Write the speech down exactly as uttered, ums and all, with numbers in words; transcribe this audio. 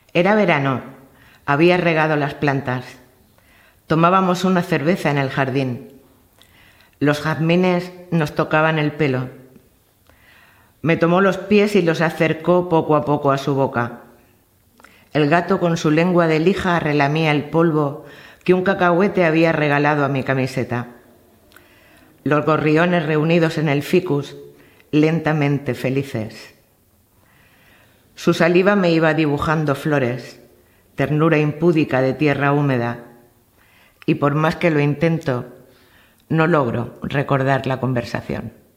Era verano, había regado las plantas. Tomábamos una cerveza en el jardín. Los jazmines nos tocaban el pelo. Me tomó los pies y los acercó poco a poco a su boca. El gato con su lengua de lija relamía el polvo que un cacahuete había regalado a mi camiseta. Los gorriones reunidos en el ficus, lentamente felices. Su saliva me iba dibujando flores, ternura impúdica de tierra húmeda, y por más que lo intento, no logro recordar la conversación.